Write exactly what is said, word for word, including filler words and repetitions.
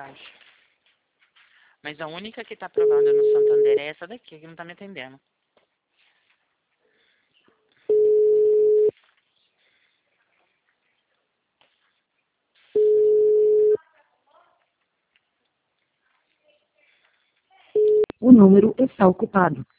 embaixo. Mas a única que tá aprovada no Santander é essa daqui, que não tá me atendendo. O número está ocupado.